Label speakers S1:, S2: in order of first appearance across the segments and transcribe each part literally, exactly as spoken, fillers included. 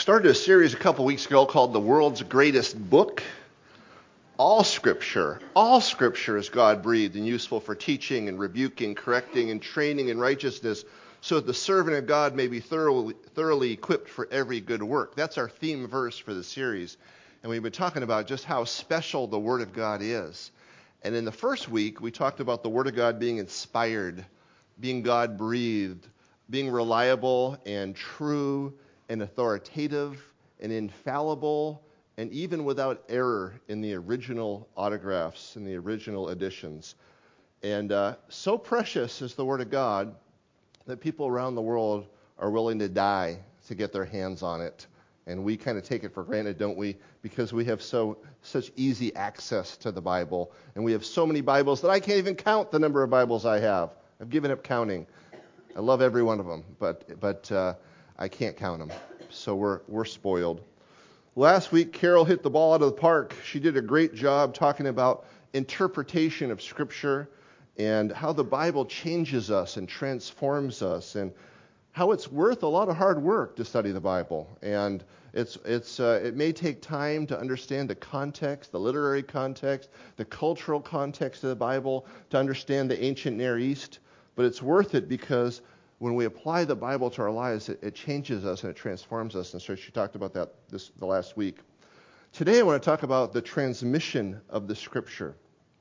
S1: started a series a couple weeks ago called The World's Greatest Book. All Scripture, all Scripture is God-breathed and useful for teaching and rebuking, correcting, and training in righteousness, so that the servant of God may be thoroughly, thoroughly equipped for every good work. That's our theme verse for the series. And we've been talking about just how special the Word of God is. And in the first week, we talked about the Word of God being inspired, being God-breathed, being reliable and true and authoritative and infallible, and even without error in the original autographs, in the original editions. And uh, so precious is the Word of God that people around the world are willing to die to get their hands on it. And we kind of take it for granted, don't we? Because we have so such easy access to the Bible. And we have so many Bibles that I can't even count the number of Bibles I have. I've given up counting. I love every one of them, but but uh, I can't count them. So we're we're spoiled. Last week, Carol hit the ball out of the park. She did a great job talking about interpretation of Scripture and how the Bible changes us and transforms us, and how it's worth a lot of hard work to study the Bible. And it's it's uh, it may take time to understand the context, the literary context, the cultural context of the Bible, to understand the ancient Near East, but it's worth it because when we apply the Bible to our lives, it, it changes us and it transforms us. And so she talked about that this the last week. Today I want to talk about the transmission of the Scripture.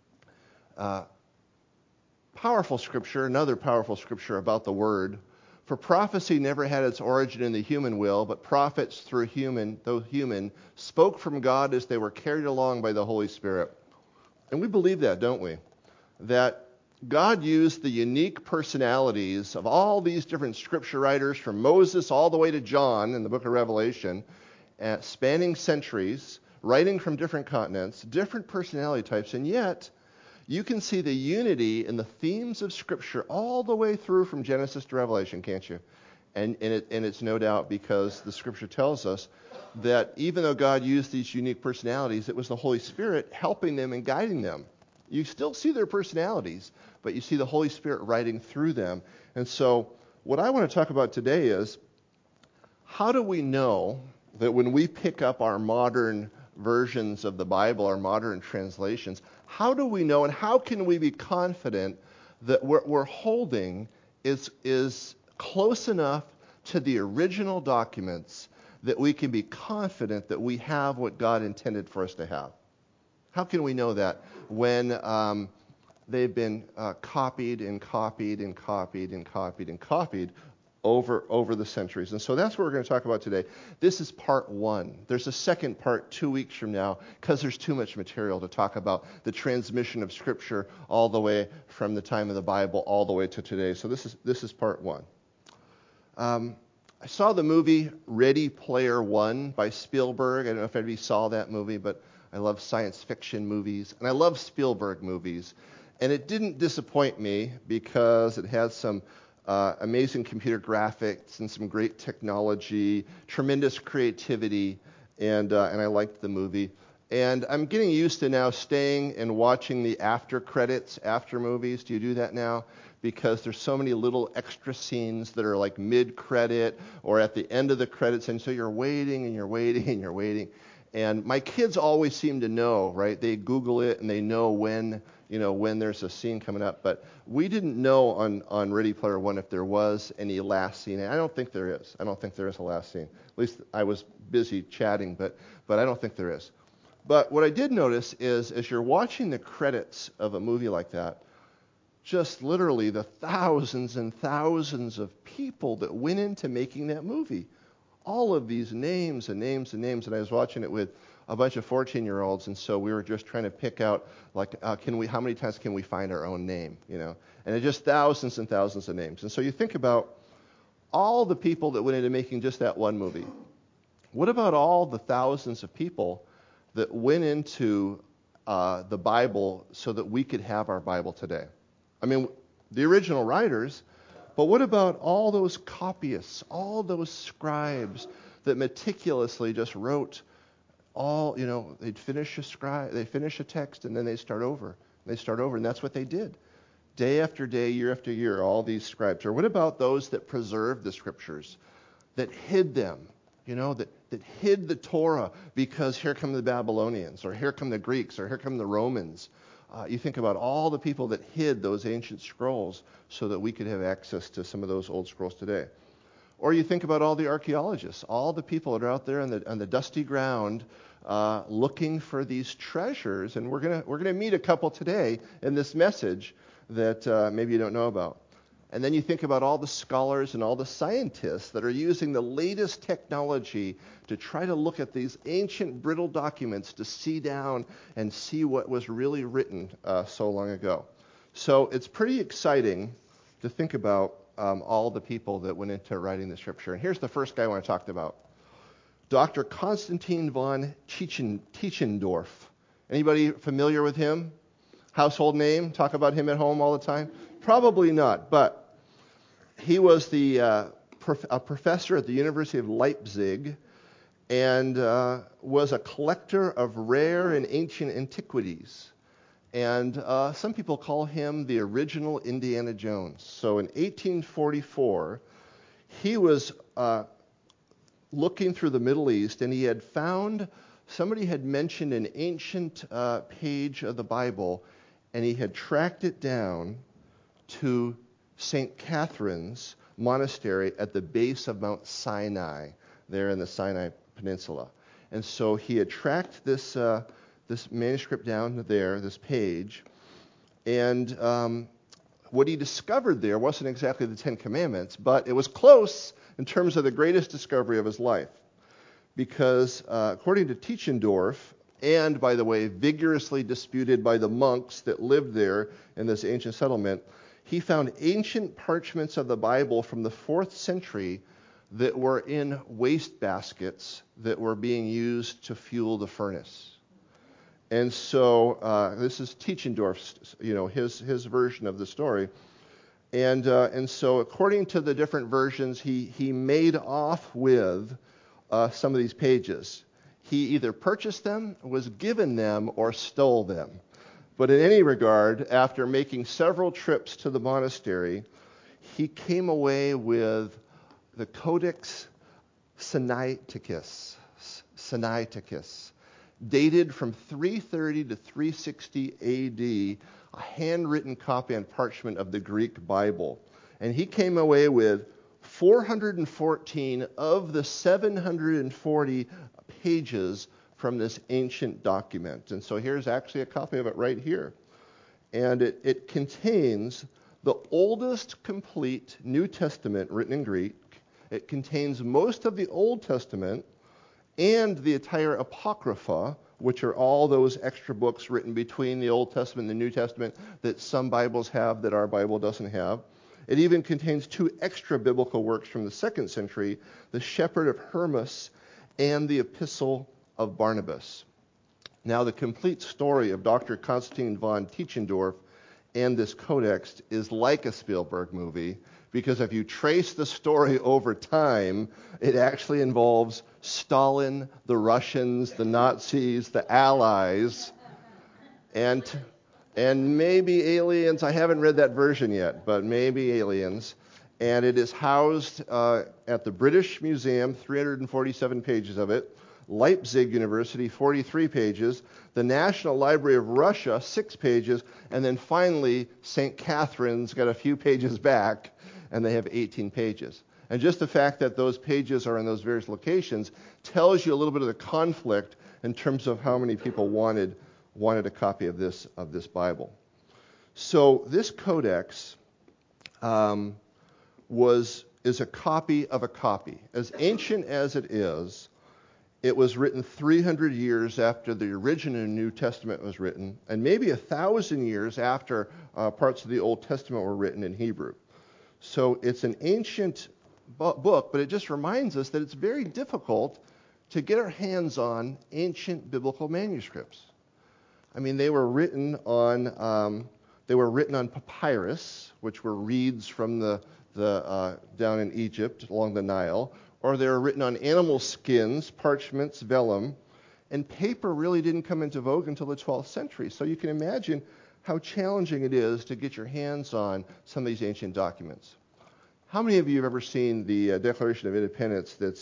S1: Uh, powerful Scripture, another powerful Scripture about the Word. For prophecy never had its origin in the human will, but prophets through human, though human, spoke from God as they were carried along by the Holy Spirit. And we believe that, don't we? That God used the unique personalities of all these different Scripture writers, from Moses all the way to John in the book of Revelation, uh, spanning centuries, writing from different continents, different personality types, and yet you can see the unity in the themes of Scripture all the way through from Genesis to Revelation, can't you? And, and, it, and it's no doubt because the Scripture tells us that even though God used these unique personalities, it was the Holy Spirit helping them and guiding them. You still see their personalities, but you see the Holy Spirit writing through them. And so what I want to talk about today is, how do we know that when we pick up our modern versions of the Bible, our modern translations, how do we know and how can we be confident that what we're holding is, is close enough to the original documents that we can be confident that we have what God intended for us to have? How can we know that when um, they've been uh, copied and copied and copied and copied and copied over over the centuries? And so that's what we're going to talk about today. This is part one. There's a second part two weeks from now because there's too much material to talk about the transmission of Scripture all the way from the time of the Bible all the way to today. So this is this is part one. Um, I saw the movie Ready Player One by Spielberg. I don't know if anybody saw that movie, but I love science fiction movies, and I love Spielberg movies. And it didn't disappoint me because it had some uh, amazing computer graphics and some great technology, tremendous creativity, and uh, and I liked the movie. And I'm getting used to now staying and watching the after credits after movies. Do you do that now? Because there's so many little extra scenes that are like mid-credit or at the end of the credits, and so you're waiting and you're waiting and you're waiting. And my kids always seem to know, right? They Google it and they know when, you know, when there's a scene coming up. But we didn't know on, on Ready Player One if there was any last scene. And I don't think there is. I don't think there is a last scene. At least I was busy chatting, but but I don't think there is. But what I did notice is, as you're watching the credits of a movie like that, just literally the thousands and thousands of people that went into making that movie. All of these names and names and names, and I was watching it with a bunch of fourteen-year-olds, and so we were just trying to pick out, like, uh, can we? How many times can we find our own name, you know? And it's just thousands and thousands of names. And so you think about all the people that went into making just that one movie. What about all the thousands of people that went into uh, the Bible so that we could have our Bible today? I mean, the original writers. But what about all those copyists, all those scribes that meticulously just wrote all, you know, they'd finish a scribe, they finish a text and then they start over. They start over, and that's what they did. Day after day, year after year, all these scribes. Or what about those that preserved the Scriptures, that hid them, you know, that, that hid the Torah because here come the Babylonians, or here come the Greeks, or here come the Romans. Uh, you think about all the people that hid those ancient scrolls so that we could have access to some of those old scrolls today. Or you think about all the archaeologists, all the people that are out there on the, on the dusty ground uh, looking for these treasures. And we're going we're gonna meet a couple today in this message that uh, maybe you don't know about. And then you think about all the scholars and all the scientists that are using the latest technology to try to look at these ancient brittle documents to see down and see what was really written uh, so long ago. So it's pretty exciting to think about um, all the people that went into writing the scripture. And here's the first guy I want to talk about. Doctor Konstantin von Tischendorf. Anybody familiar with him? Household name? Talk about him at home all the time? Probably not, but he was the uh, prof- a professor at the University of Leipzig and uh, was a collector of rare and ancient antiquities. And uh, some people call him the original Indiana Jones. So in eighteen forty-four, he was uh, looking through the Middle East, and he had found, somebody had mentioned an ancient uh, page of the Bible, and he had tracked it down to Saint Catherine's monastery at the base of Mount Sinai, there in the Sinai Peninsula. And so he had tracked this uh, this manuscript down there, this page, and um, what he discovered there wasn't exactly the Ten Commandments, but it was close in terms of the greatest discovery of his life. Because uh, according to Tischendorf, and by the way, vigorously disputed by the monks that lived there in this ancient settlement, he found ancient parchments of the Bible from the fourth century that were in waste baskets that were being used to fuel the furnace. And so uh, this is Tischendorf's, you know, his his version of the story. And uh, and so according to the different versions, he he made off with uh, some of these pages. He either purchased them, was given them, or stole them. But in any regard, after making several trips to the monastery, he came away with the Codex Sinaiticus, Sinaiticus, dated from three thirty to three sixty A D, a handwritten copy on parchment of the Greek Bible. And he came away with four hundred fourteen of the seven hundred forty pages from this ancient document. And so here's actually a copy of it right here. And it, it contains the oldest complete New Testament written in Greek. It contains most of the Old Testament and the entire Apocrypha, which are all those extra books written between the Old Testament and the New Testament that some Bibles have that our Bible doesn't have. It even contains two extra biblical works from the second century, the Shepherd of Hermas and the Epistle of Barnabas. Now, the complete story of Doctor Konstantin von Tischendorf and this codex is like a Spielberg movie, because if you trace the story over time, it actually involves Stalin, the Russians, the Nazis, the Allies, and and maybe aliens. I haven't read that version yet, but maybe aliens. And it is housed uh, at the British Museum, three hundred forty-seven pages of it, Leipzig University, forty-three pages, the National Library of Russia, six pages, and then finally Saint Catherine's got a few pages back, and they have eighteen pages. And just the fact that those pages are in those various locations tells you a little bit of the conflict in terms of how many people wanted wanted a copy of this of this Bible. So this codex um, was is a copy of a copy. As ancient as it is, it was written three hundred years after the original New Testament was written, and maybe a thousand years after uh, parts of the Old Testament were written in Hebrew. So it's an ancient bu- book, but it just reminds us that it's very difficult to get our hands on ancient biblical manuscripts. I mean, they were written on um, they were written on papyrus, which were reeds from the the uh, down in Egypt along the Nile, or they were written on animal skins, parchments, vellum, and paper really didn't come into vogue until the twelfth century. So you can imagine how challenging it is to get your hands on some of these ancient documents. How many of you have ever seen the uh, Declaration of Independence that's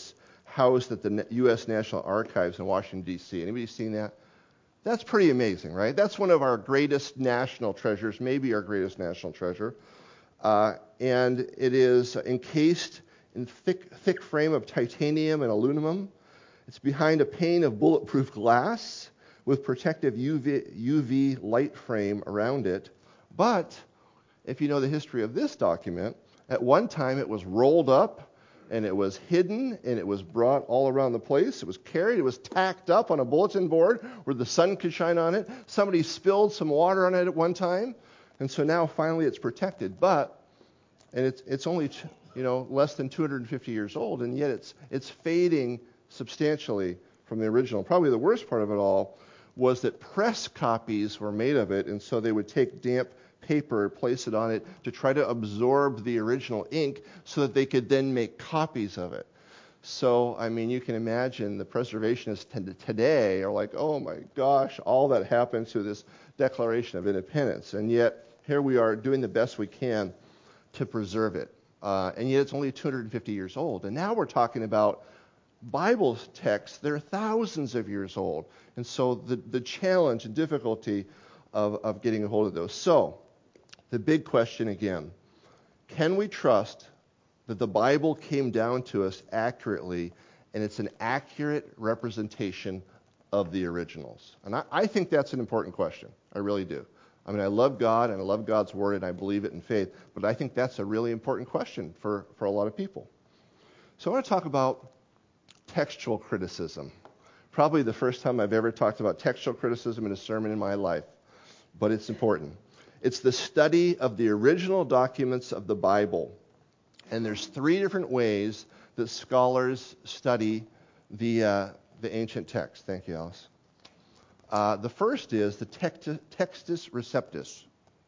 S1: housed at the U S National Archives in Washington, D C Anybody seen that? That's pretty amazing, right? That's one of our greatest national treasures, maybe our greatest national treasure. Uh, and it is encased in thick, thick frame of titanium and aluminum. It's behind a pane of bulletproof glass with protective U V, U V light frame around it. But if you know the history of this document, at one time it was rolled up and it was hidden and it was brought all around the place. It was carried, it was tacked up on a bulletin board where the sun could shine on it. Somebody spilled some water on it at one time, and so now finally it's protected. But, and it's it's only you know less than two hundred fifty years old, and yet it's it's fading substantially from the original. Probably the worst part of it all was that press copies were made of it, and so they would take damp paper, place it on it to try to absorb the original ink so that they could then make copies of it. So, I mean, you can imagine the preservationists today are like, oh my gosh, all that happened to this Declaration of Independence. And yet, here we are doing the best we can to preserve it. Uh, and yet it's only two hundred fifty years old. And now we're talking about Bible texts that are thousands of years old. And so the, the challenge and difficulty of, of getting a hold of those. So, the big question again, can we trust that the Bible came down to us accurately and it's an accurate representation of the originals? And I, I think that's an important question. I really do. I mean, I love God and I love God's Word and I believe it in faith, but I think that's a really important question for, for a lot of people. So I want to talk about textual criticism. Probably the first time I've ever talked about textual criticism in a sermon in my life, but it's important. It's the study of the original documents of the Bible. And there's three different ways that scholars study the uh, the ancient text. Thank you, Alice. Uh, the first is the Textus Receptus.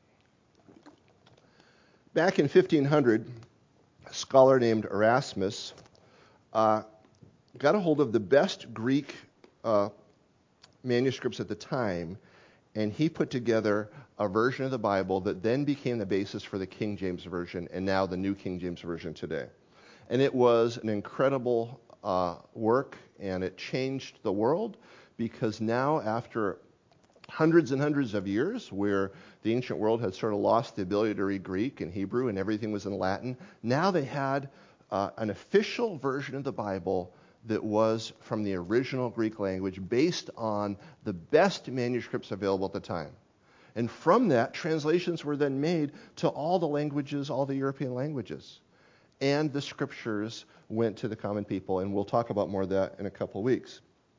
S1: Back in fifteen hundred, a scholar named Erasmus uh, got a hold of the best Greek uh, manuscripts at the time, and he put together a version of the Bible that then became the basis for the King James Version and now the New King James Version today. And it was an incredible uh, work, and it changed the world because now, after hundreds and hundreds of years where the ancient world had sort of lost the ability to read Greek and Hebrew and everything was in Latin, now they had uh, an official version of the Bible that was from the original Greek language based on the best manuscripts available at the time. And from that, translations were then made to all the languages, all the European languages. And the scriptures went to the common people, and we'll talk about more of that in a couple of weeks.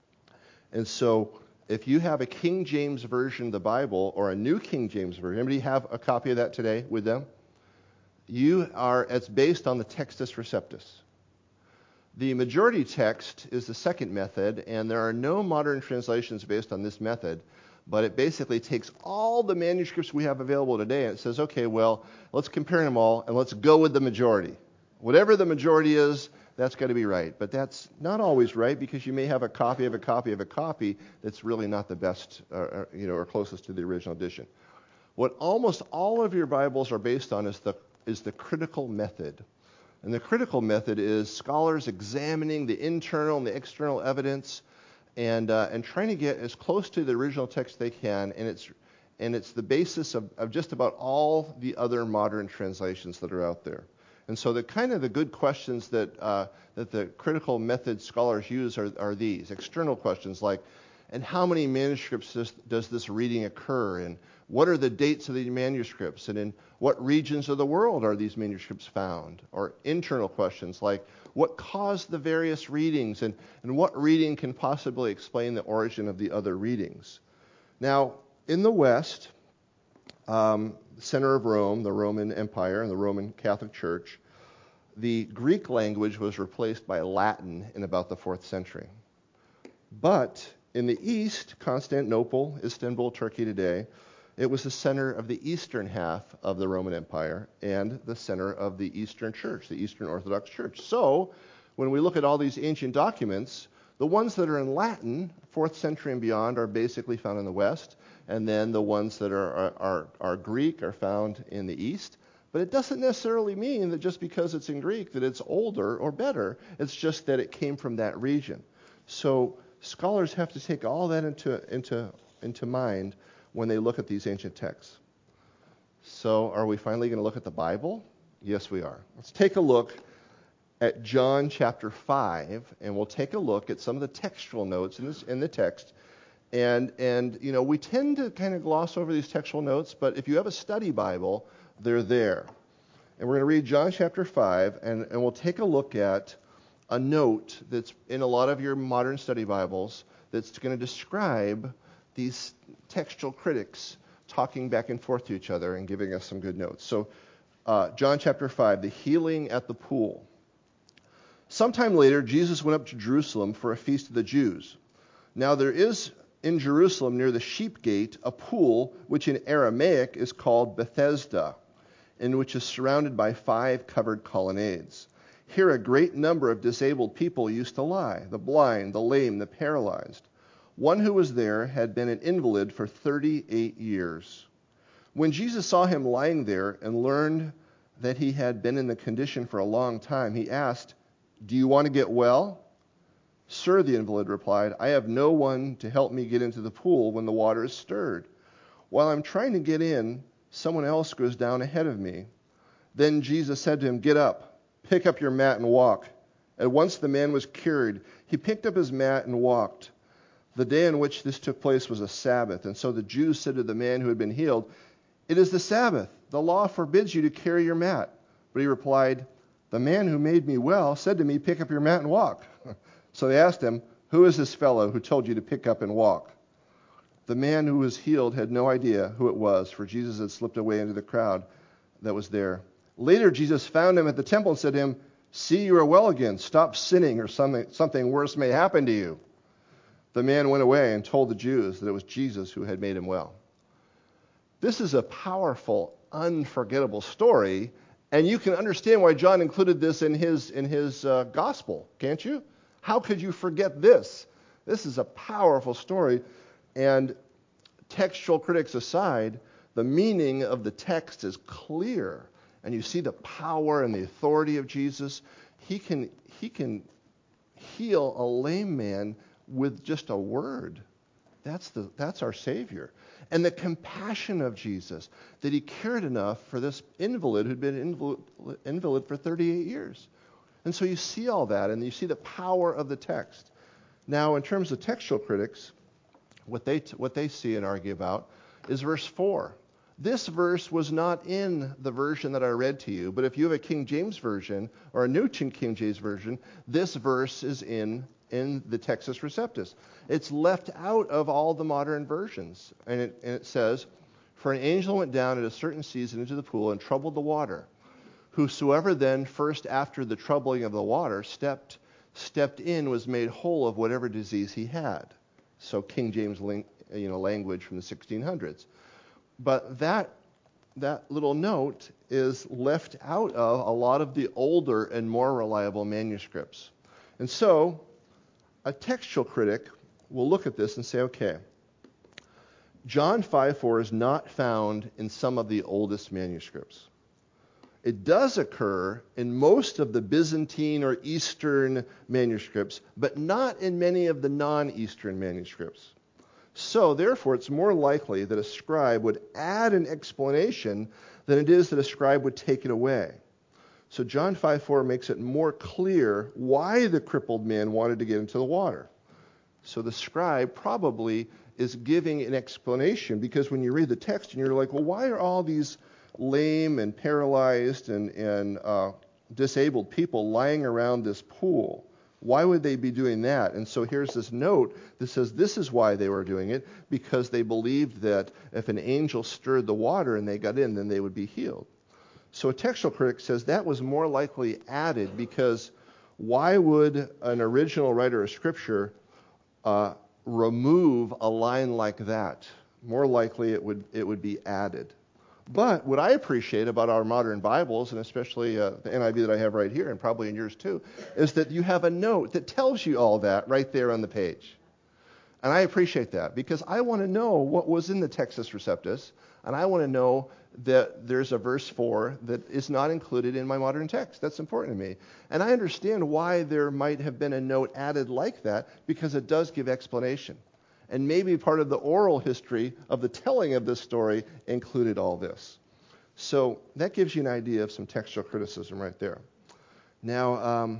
S1: And so if you have a King James Version of the Bible or a New King James Version, anybody have a copy of that today with them? You are, it's based on the Textus Receptus. The majority text is the second method, and there are no modern translations based on this method, but it basically takes all the manuscripts we have available today and it says, okay, well, let's compare them all and let's go with the majority. Whatever the majority is, that's got to be right. But that's not always right because you may have a copy of a copy of a copy that's really not the best, uh, you know, or closest to the original edition. What almost all of your Bibles are based on is the is the critical method. And the critical method is scholars examining the internal and the external evidence and uh, and trying to get as close to the original text they can, and it's and it's the basis of, of just about all the other modern translations that are out there. And so the kind of the good questions that uh, that the critical method scholars use are, are these external questions like, and how many manuscripts does, does this reading occur, and what are the dates of the manuscripts, and in what regions of the world are these manuscripts found? Or internal questions like, what caused the various readings, and, and what reading can possibly explain the origin of the other readings? Now, in the West, um, the center of Rome, the Roman Empire and the Roman Catholic Church, the Greek language was replaced by Latin in about the fourth century. But in the East, Constantinople, Istanbul, Turkey today, it was the center of the eastern half of the Roman Empire and the center of the Eastern Church, the Eastern Orthodox Church. So when we look at all these ancient documents, the ones that are in Latin, fourth century and beyond, are basically found in the West, and then the ones that are, are, are Greek are found in the East. But it doesn't necessarily mean that just because it's in Greek that it's older or better. It's just that it came from that region. So scholars have to take all that into into into mind when they look at these ancient texts. So are we finally going to look at the Bible? Yes, we are. Let's take a look at John chapter five, and we'll take a look at some of the textual notes in, this, in the text. And, and, you know, we tend to kind of gloss over these textual notes, but if you have a study Bible, they're there. And we're going to read John chapter five, and, and we'll take a look at a note that's in a lot of your modern study Bibles that's going to describe these textual critics talking back and forth to each other and giving us some good notes. So, uh, John chapter five, the healing at the pool. Sometime later, Jesus went up to Jerusalem for a feast of the Jews. Now there is in Jerusalem near the sheep gate a pool which in Aramaic is called Bethesda, and which is surrounded by five covered colonnades. Here a great number of disabled people used to lie, the blind, the lame, the paralyzed. One who was there had been an invalid for thirty-eight years. When Jesus saw him lying there and learned that he had been in the condition for a long time, he asked, "Do you want to get well?" "Sir," the invalid replied, "I have no one to help me get into the pool when the water is stirred. While I'm trying to get in, someone else goes down ahead of me." Then Jesus said to him, "Get up, pick up your mat and walk." At once the man was cured. He picked up his mat and walked. The day on which this took place was a Sabbath, and so the Jews said to the man who had been healed, "It is the Sabbath. The law forbids you to carry your mat." But he replied, "The man who made me well said to me, 'Pick up your mat and walk.'" So they asked him, "Who is this fellow who told you to pick up and walk?" The man who was healed had no idea who it was, for Jesus had slipped away into the crowd that was there. Later, Jesus found him at the temple and said to him, "See, you are well again. Stop sinning, or something, something worse may happen to you." The man went away and told the Jews that it was Jesus who had made him well. This is a powerful, unforgettable story, and you can understand why John included this in his in his uh, gospel, can't you? How could you forget this? This is a powerful story, and textual critics aside, the meaning of the text is clear, and you see the power and the authority of Jesus. He can he can heal a lame man with just a word. That's the that's our Savior. And the compassion of Jesus, that he cared enough for this invalid who'd been invalid, invalid for thirty-eight years. And so you see all that, and you see the power of the text. Now, in terms of textual critics, what they what they see and argue about is verse four. This verse was not in the version that I read to you, but if you have a King James version or a New King James version, this verse is in in the Textus Receptus. It's left out of all the modern versions. And it, and it says, "For an angel went down at a certain season into the pool and troubled the water. Whosoever then first after the troubling of the water stepped stepped in was made whole of whatever disease he had." So King James you know, language from the sixteen hundreds. But that that little note is left out of a lot of the older and more reliable manuscripts. And so a textual critic will look at this and say, okay, John five four is not found in some of the oldest manuscripts. It does occur in most of the Byzantine or Eastern manuscripts, but not in many of the non-Eastern manuscripts. So, therefore, it's more likely that a scribe would add an explanation than it is that a scribe would take it away. So John five four makes it more clear why the crippled man wanted to get into the water. So the scribe probably is giving an explanation, because when you read the text and you're like, well, why are all these lame and paralyzed and, and uh, disabled people lying around this pool? Why would they be doing that? And so here's this note that says this is why they were doing it, because they believed that if an angel stirred the water and they got in, then they would be healed. So a textual critic says that was more likely added, because why would an original writer of Scripture uh, remove a line like that? More likely it would it would be added. But what I appreciate about our modern Bibles, and especially uh, the N I V that I have right here, and probably in yours too, is that you have a note that tells you all that right there on the page. And I appreciate that because I want to know what was in the Textus Receptus, and I want to know that there's a verse four that is not included in my modern text. That's important to me. And I understand why there might have been a note added like that because it does give explanation. And maybe part of the oral history of the telling of this story included all this. So that gives you an idea of some textual criticism right there. Now, um,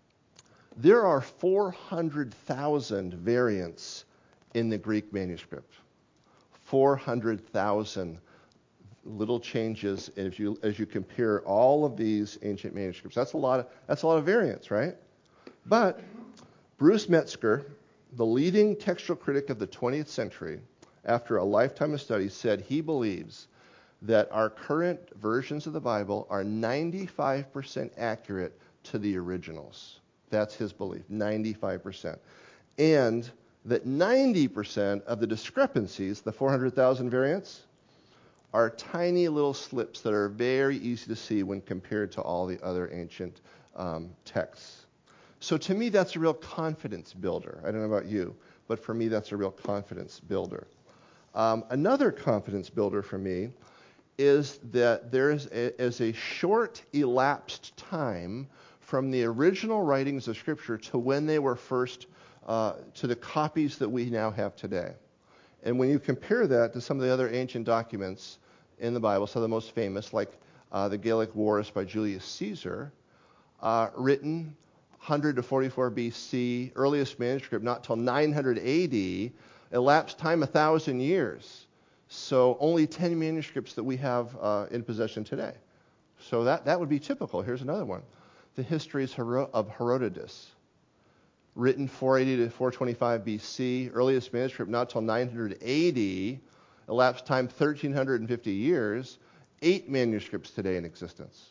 S1: there are four hundred thousand variants in the Greek manuscript. four hundred thousand little changes if you, as you compare all of these ancient manuscripts. That's a lot of, that's a lot of variants, right? But Bruce Metzger, the leading textual critic of the twentieth century, after a lifetime of study, said he believes that our current versions of the Bible are ninety-five percent accurate to the originals. That's his belief, ninety-five percent. And that ninety percent of the discrepancies, the four hundred thousand variants, are tiny little slips that are very easy to see when compared to all the other ancient um, texts. So to me, that's a real confidence builder. I don't know about you, but for me, that's a real confidence builder. Um, another confidence builder for me is that there is a, is a short elapsed time from the original writings of Scripture to when they were first, uh, to the copies that we now have today. And when you compare that to some of the other ancient documents in the Bible, some of the most famous, like uh, the Gallic Wars by Julius Caesar, uh, written one hundred to forty-four B C, earliest manuscript not till nine hundred A D, elapsed time one thousand years. So only ten manuscripts that we have uh, in possession today. So that, that would be typical. Here's another one. The Histories of Herodotus, written four eighty to four twenty-five B C, earliest manuscript not till nine hundred A D, elapsed time one thousand three hundred fifty years, eight manuscripts today in existence.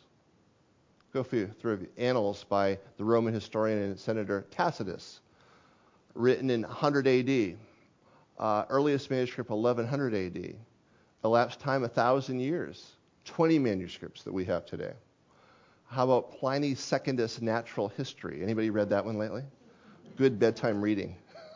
S1: Go through Annals by the Roman historian and senator Tacitus, written in one hundred A D, uh, earliest manuscript eleven hundred A D, elapsed time one thousand years, twenty manuscripts that we have today. How about Pliny Secundus' Natural History? Anybody read that one lately? Good bedtime reading.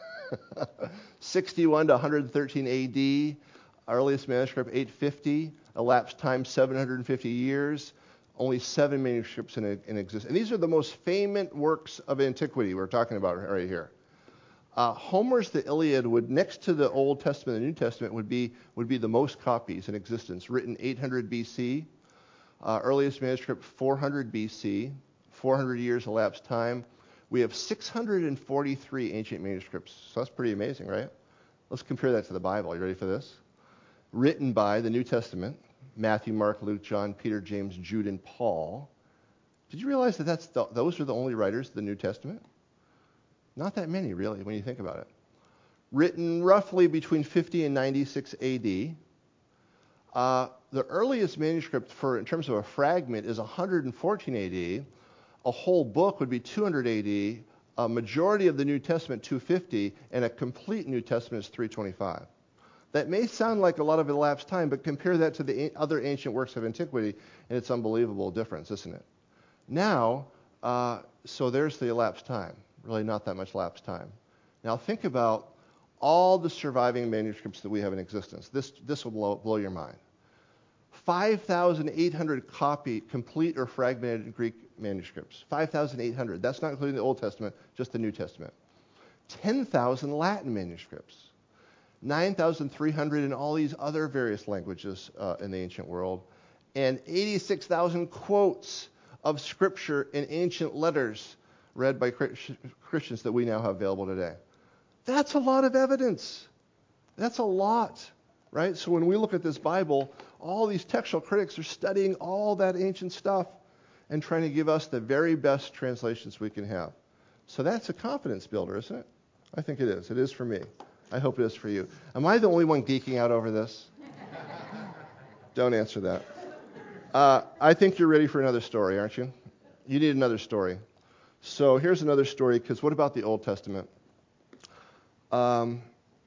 S1: sixty-one to one hundred thirteen A D, earliest manuscript eight fifty, elapsed time seven hundred fifty years, only seven manuscripts in, in existence. And these are the most famous works of antiquity we're talking about right here. Uh, Homer's The Iliad would, next to the Old Testament and the New Testament, would be would be the most copies in existence, written eight hundred B C, uh, earliest manuscript four hundred B C, four hundred years elapsed time. We have six hundred forty-three ancient manuscripts, so that's pretty amazing, right? Let's compare that to the Bible. You ready for this? Written by the New Testament, Matthew, Mark, Luke, John, Peter, James, Jude, and Paul. Did you realize that that's the, those are the only writers of the New Testament? Not that many, really, when you think about it. Written roughly between fifty and ninety-six A D. Uh, the earliest manuscript for, in terms of a fragment, is one hundred fourteen A D. A whole book would be two hundred A D. A majority of the New Testament, two fifty, and a complete New Testament is three twenty-five. That may sound like a lot of elapsed time, but compare that to the other ancient works of antiquity, and it's unbelievable difference, isn't it? Now, uh, so there's the elapsed time. Really not that much elapsed time. Now think about all the surviving manuscripts that we have in existence. This, this will blow, blow your mind. five thousand eight hundred copy, complete or fragmented Greek manuscripts. five thousand eight hundred. That's not including the Old Testament, just the New Testament. ten thousand Latin manuscripts. nine thousand three hundred in all these other various languages uh, in the ancient world. And eighty-six thousand quotes of Scripture in ancient letters read by Christians that we now have available today. That's a lot of evidence. That's a lot, right? So when we look at this Bible, all these textual critics are studying all that ancient stuff and trying to give us the very best translations we can have. So that's a confidence builder, isn't it? I think it is. It is for me. I hope it is for you. Am I the only one geeking out over this? Don't answer that. Uh, I think you're ready for another story, aren't you? You need another story. So here's another story, because what about the Old Testament? Um,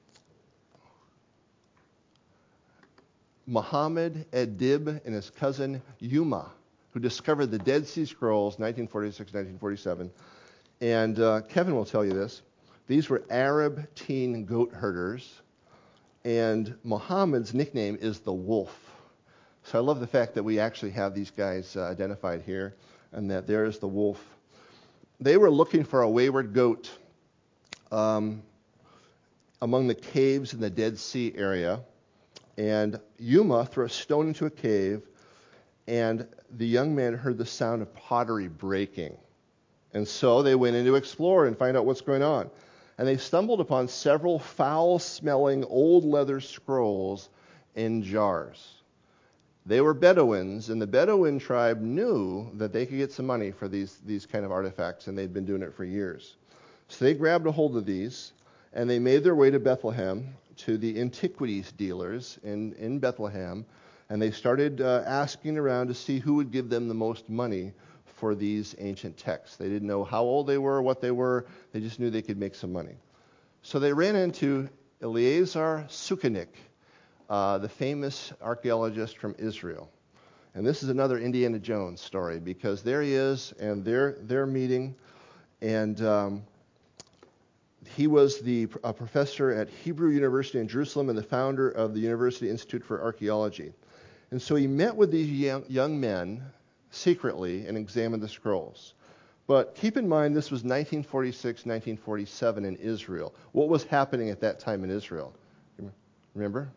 S1: Muhammad Edib and his cousin Yuma, who discovered the Dead Sea Scrolls, nineteen forty-six, nineteen forty-seven. And uh, Kevin will tell you this. These were Arab teen goat herders, and Muhammad's nickname is the Wolf. So I love the fact that we actually have these guys uh, identified here, and that there is the wolf. They were looking for a wayward goat um, among the caves in the Dead Sea area, and Yuma threw a stone into a cave, and the young man heard the sound of pottery breaking. And so they went in to explore and find out what's going on. And they stumbled upon several foul-smelling old leather scrolls in jars. They were Bedouins, and the Bedouin tribe knew that they could get some money for these, these kind of artifacts, and they'd been doing it for years. So they grabbed a hold of these, and they made their way to Bethlehem, to the antiquities dealers in, in Bethlehem, and they started uh, asking around to see who would give them the most money for these ancient texts. They didn't know how old they were, what they were. They just knew they could make some money. So they ran into Eleazar Sukenik, uh, the famous archaeologist from Israel. And this is another Indiana Jones story, because there he is, and they're, they're meeting, and um, he was the a professor at Hebrew University in Jerusalem and the founder of the University Institute for Archaeology. And so he met with these young, young men secretly and examined the scrolls. But keep in mind, this was nineteen forty-six, nineteen forty-seven in Israel. What was happening at that time in Israel? Remember?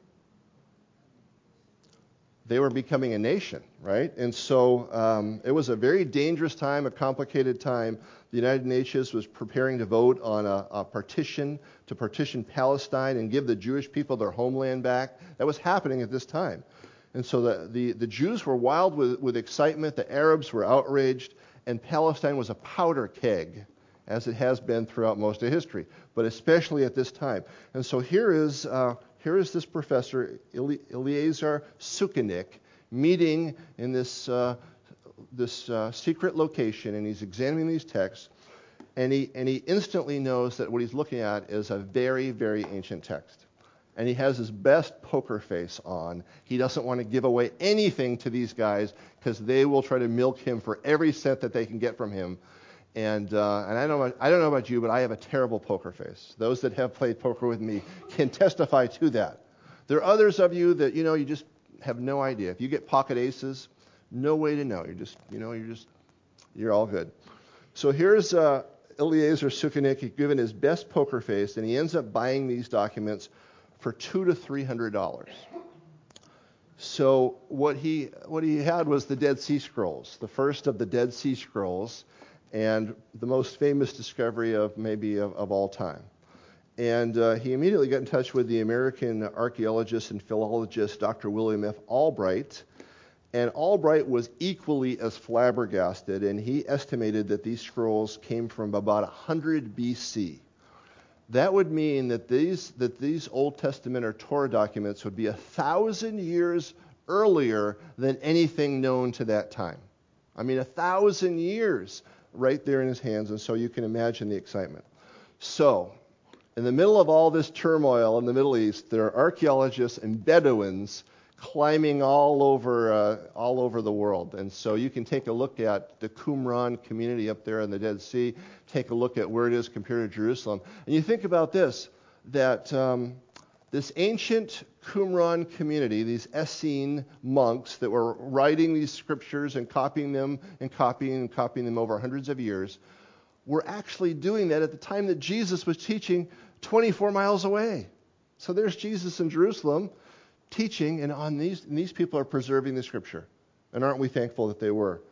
S1: They were becoming a nation, right? And so um, it was a very dangerous time, a complicated time. The United Nations was preparing to vote on a, a partition, to partition Palestine and give the Jewish people their homeland back. That was happening at this time. And so the, the, the Jews were wild with, with excitement, the Arabs were outraged, and Palestine was a powder keg, as it has been throughout most of history, but especially at this time. And so here is uh, here is this professor, Eleazar Sukenik, meeting in this, uh, this uh, secret location, and he's examining these texts, and he, and he instantly knows that what he's looking at is a very, very ancient text. And he has his best poker face on. He doesn't want to give away anything to these guys, because they will try to milk him for every cent that they can get from him. And uh, and I don't know, I don't know about you, but I have a terrible poker face. Those that have played poker with me can testify to that. There are others of you that, you know, you just have no idea. If you get pocket aces, no way to know. You're just, you know, you're just, you're all good. So here's uh, Eleazar Sukenik given his best poker face, and he ends up buying these documents for two to three hundred dollars. So what he what he had was the Dead Sea Scrolls, the first of the Dead Sea Scrolls, and the most famous discovery of maybe of, of all time. And uh, he immediately got in touch with the American archaeologist and philologist Doctor William F. Albright, and Albright was equally as flabbergasted, and he estimated that these scrolls came from about one hundred B C. That would mean that these that these Old Testament or Torah documents would be a thousand years earlier than anything known to that time. I mean, a thousand years right there in his hands, and so you can imagine the excitement. So, in the middle of all this turmoil in the Middle East, there are archaeologists and Bedouins climbing all over uh, all over the world. And so you can take a look at the Qumran community up there in the Dead Sea, take a look at where it is compared to Jerusalem. And you think about this, that um, this ancient Qumran community, these Essene monks that were writing these scriptures and copying them and copying and copying them over hundreds of years, were actually doing that at the time that Jesus was teaching twenty-four miles away. So there's Jesus in Jerusalem teaching, and on these and these people are preserving the scripture. And aren't we thankful that they were?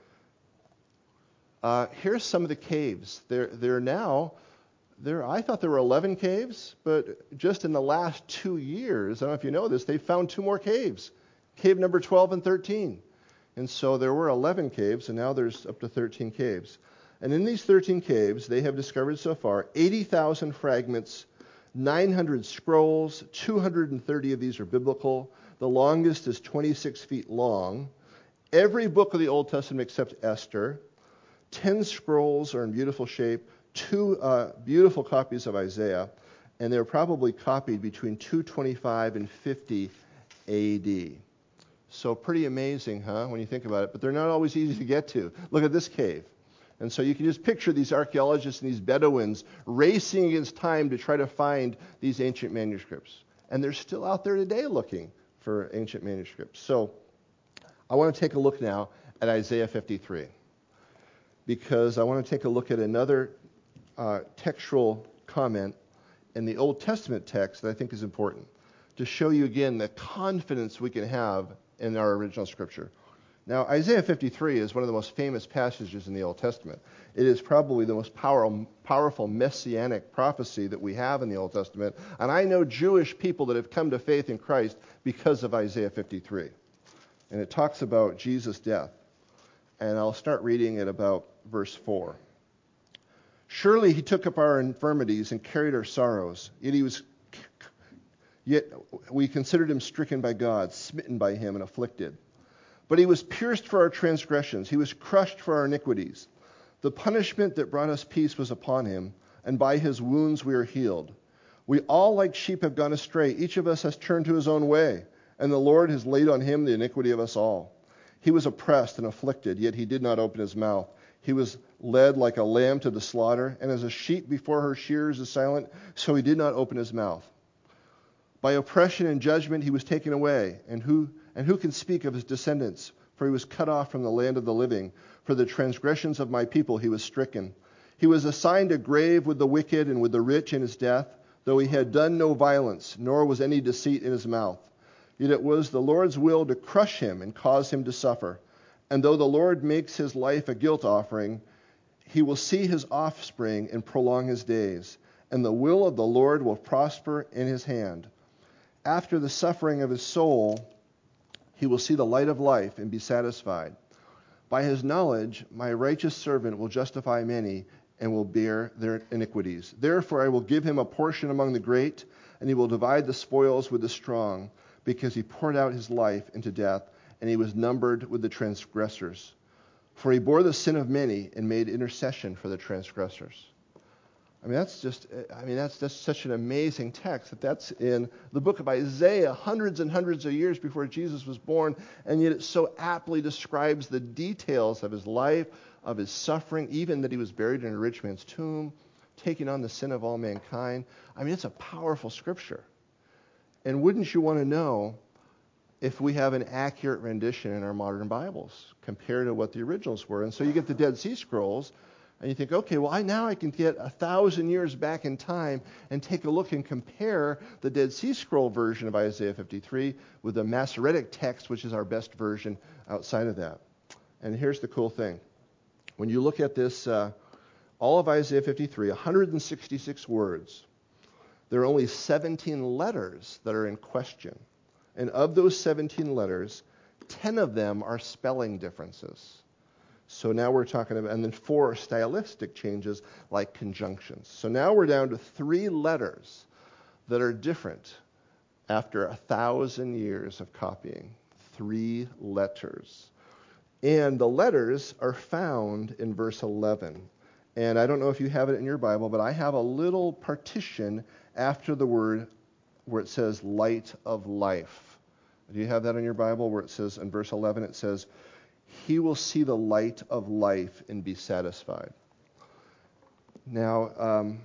S1: Uh, here's some of the caves. They're, they're now, there. I thought there were eleven caves, but just in the last two years, I don't know if you know this, they found two more caves. Cave number twelve and thirteen. And so there were eleven caves, and now there's up to thirteen caves. And in these thirteen caves, they have discovered so far eighty thousand fragments, nine hundred scrolls, two hundred thirty of these are biblical. The longest is twenty-six feet long. Every book of the Old Testament except Esther. ten scrolls are in beautiful shape, two uh, beautiful copies of Isaiah, and they're probably copied between two twenty-five and fifty A D. So pretty amazing, huh, when you think about it. But they're not always easy to get to. Look at this cave. And so you can just picture these archaeologists and these Bedouins racing against time to try to find these ancient manuscripts. And they're still out there today looking for ancient manuscripts. So I want to take a look now at Isaiah fifty-three, because I want to take a look at another uh, textual comment in the Old Testament text that I think is important to show you again the confidence we can have in our original scripture. Now, Isaiah fifty-three is one of the most famous passages in the Old Testament. It is probably the most power, powerful messianic prophecy that we have in the Old Testament. And I know Jewish people that have come to faith in Christ because of Isaiah fifty-three. And it talks about Jesus' death. And I'll start reading at about verse four. Surely he took up our infirmities and carried our sorrows. Yet he was, yet we considered him stricken by God, smitten by him, and afflicted. But he was pierced for our transgressions. He was crushed for our iniquities. The punishment that brought us peace was upon him, and by his wounds we are healed. We all like sheep have gone astray. Each of us has turned to his own way, and the Lord has laid on him the iniquity of us all. He was oppressed and afflicted, yet he did not open his mouth. He was led like a lamb to the slaughter, and as a sheep before her shearers is silent, so he did not open his mouth. By oppression and judgment he was taken away, and who and who can speak of his descendants? For he was cut off from the land of the living. For the transgressions of my people he was stricken. He was assigned a grave with the wicked and with the rich in his death, though he had done no violence, nor was any deceit in his mouth. Yet it was the Lord's will to crush him and cause him to suffer. And though the Lord makes his life a guilt offering, he will see his offspring and prolong his days. And the will of the Lord will prosper in his hand. After the suffering of his soul, he will see the light of life and be satisfied. By his knowledge, my righteous servant will justify many and will bear their iniquities. Therefore, I will give him a portion among the great, and he will divide the spoils with the strong, because he poured out his life into death, and he was numbered with the transgressors. For he bore the sin of many and made intercession for the transgressors. I mean, that's just, I mean, that's just such an amazing text that that's in the book of Isaiah, hundreds and hundreds of years before Jesus was born, and yet it so aptly describes the details of his life, of his suffering, even that he was buried in a rich man's tomb, taking on the sin of all mankind. I mean, it's a powerful scripture. And wouldn't you want to know if we have an accurate rendition in our modern Bibles compared to what the originals were? And so you get the Dead Sea Scrolls, and you think, okay, well, I, now I can get a thousand years back in time and take a look and compare the Dead Sea Scroll version of Isaiah fifty-three with the Masoretic text, which is our best version outside of that. And here's the cool thing. When you look at this, uh, all of Isaiah fifty-three, one hundred sixty-six words, there are only seventeen letters that are in question. And of those seventeen letters, ten of them are spelling differences. So now we're talking about, and then four stylistic changes like conjunctions. So now we're down to three letters that are different after a thousand years of copying. Three letters. And the letters are found in verse eleven. And I don't know if you have it in your Bible, but I have a little partition after the word where it says light of life. Do you have that in your Bible where it says, in verse eleven, it says, he will see the light of life and be satisfied. Now, um,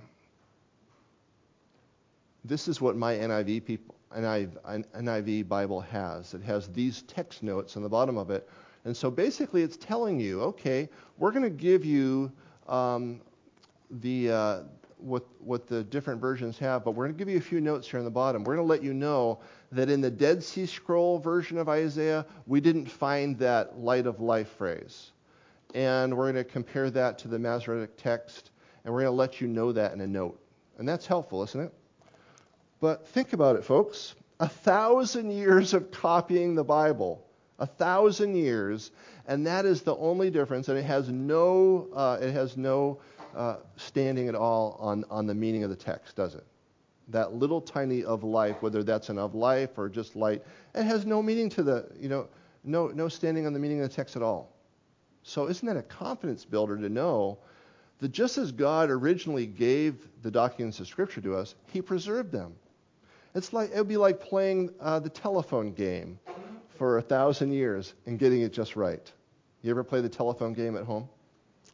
S1: this is what my N I V people, N I V Bible has. It has these text notes on the bottom of it. And so basically it's telling you, okay, we're going to give you um, the uh, what what the different versions have, but we're going to give you a few notes here on the bottom. We're going to let you know that in the Dead Sea Scroll version of Isaiah, we didn't find that light of life phrase. And we're going to compare that to the Masoretic text, and we're going to let you know that in a note. And that's helpful, isn't it? But think about it, folks. A thousand years of copying the Bible. A thousand years, and that is the only difference, and it has no uh, it has no uh, standing at all on, on the meaning of the text, does it? That little tiny of life, whether that's an of life or just light, it has no meaning to the, you know, no no standing on the meaning of the text at all. So isn't that a confidence builder to know that just as God originally gave the documents of Scripture to us, He preserved them. It's like it would be like playing uh, the telephone game for a thousand years and getting it just right. You ever play the telephone game at home?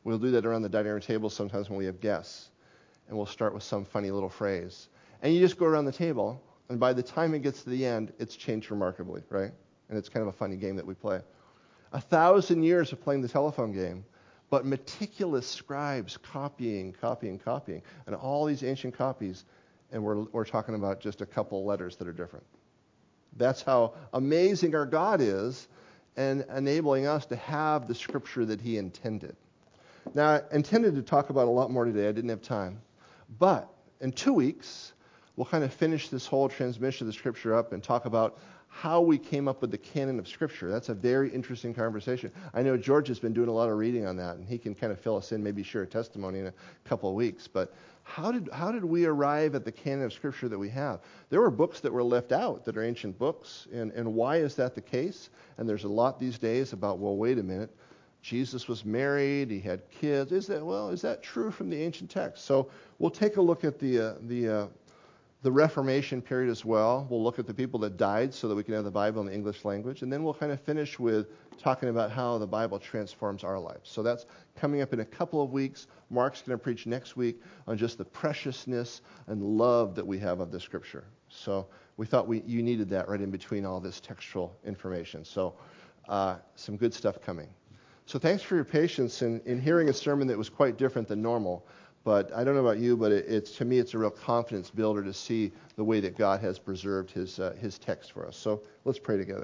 S1: We'll do that around the dining room table sometimes when we have guests. And we'll start with some funny little phrase. And you just go around the table, and by the time it gets to the end, it's changed remarkably, right? And it's kind of a funny game that we play. A thousand years of playing the telephone game, but meticulous scribes copying, copying, copying, and all these ancient copies, and we're, we're talking about just a couple letters that are different. That's how amazing our God is, and enabling us to have the Scripture that He intended. Now, I intended to talk about a lot more today. I didn't have time. But in two weeks, we'll kind of finish this whole transmission of the Scripture up and talk about how we came up with the canon of Scripture. That's a very interesting conversation. I know George has been doing a lot of reading on that, and he can kind of fill us in, maybe share a testimony in a couple of weeks. But how did how did we arrive at the canon of Scripture that we have? There were books that were left out that are ancient books, and, and why is that the case? And there's a lot these days about, well, wait a minute. Jesus was married, he had kids. Is that well? Is that true from the ancient text? So we'll take a look at the uh, the uh, the Reformation period as well. We'll look at the people that died so that we can have the Bible in the English language, and then we'll kind of finish with talking about how the Bible transforms our lives. So that's coming up in a couple of weeks. Mark's going to preach next week on just the preciousness and love that we have of the Scripture. So we thought we you needed that right in between all this textual information. So uh, some good stuff coming. So thanks for your patience in, in hearing a sermon that was quite different than normal. But I don't know about you, but it, it's to me it's a real confidence builder to see the way that God has preserved His uh, His text for us. So let's pray together.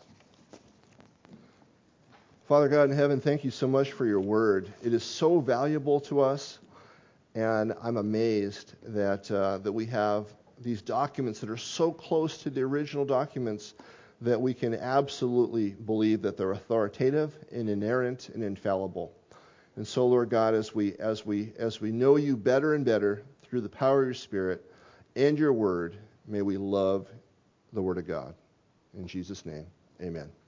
S1: Father God in heaven, thank you so much for your word. It is so valuable to us, and I'm amazed that uh, that we have these documents that are so close to the original documents that we can absolutely believe that they're authoritative and inerrant and infallible. And so, Lord God, as we as we as we know you better and better through the power of your Spirit and your word, may we love the Word of God. In Jesus' name, amen.